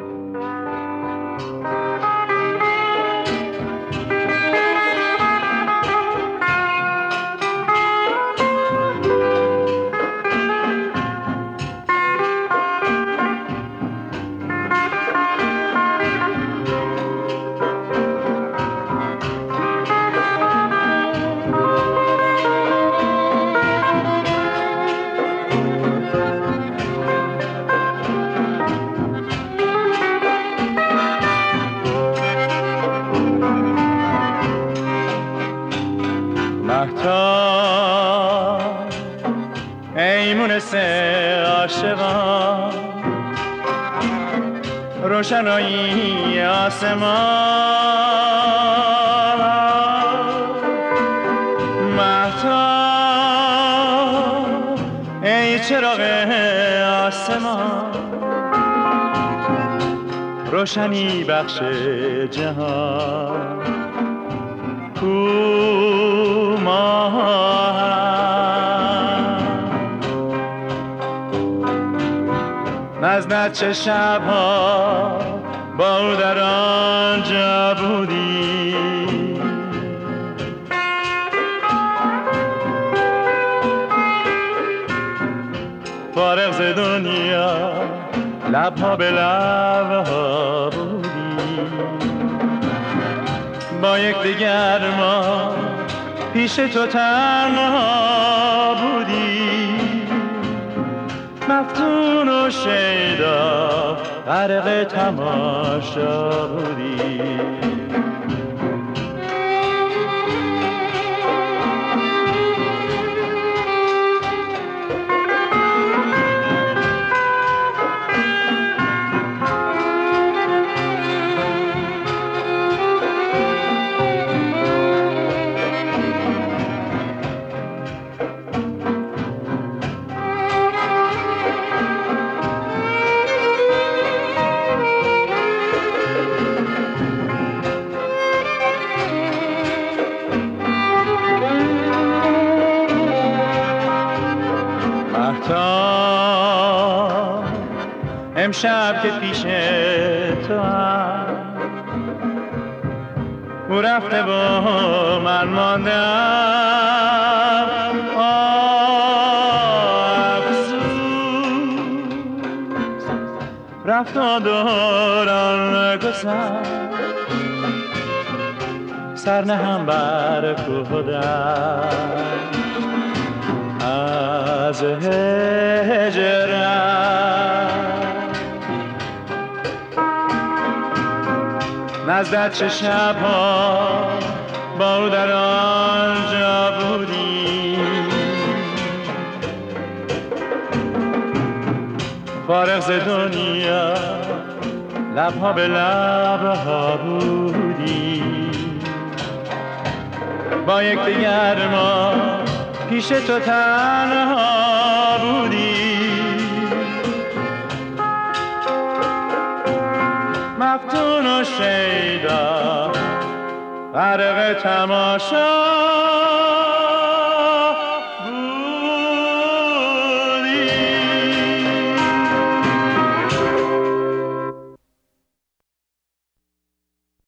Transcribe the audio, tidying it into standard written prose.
مهتاب ای مونس عاشقان، روشنایی آسمان. مهتاب ای چراغ آسمان، روشنی بخش جهان. کو نزد چه شبها با او در آنجا بودی، فارغ ز دنیا لبها به لبها بودی. با یکدیگر ما پیش تو تنها بودی، مفتون و شیدا غرق تماشا بودی. امشب که پیش تو هم او رفته و من ماندم، افسوس رفت و دوران گذشت، سر نهم بر خودم از هجرم. نزد چه شبها با او در آنجا بودی، فارغ ز دنیا لبها به لبها بودی. با یکدیگر ما پیش تو تنها بودی، مفتون و شیدا غرق تماشا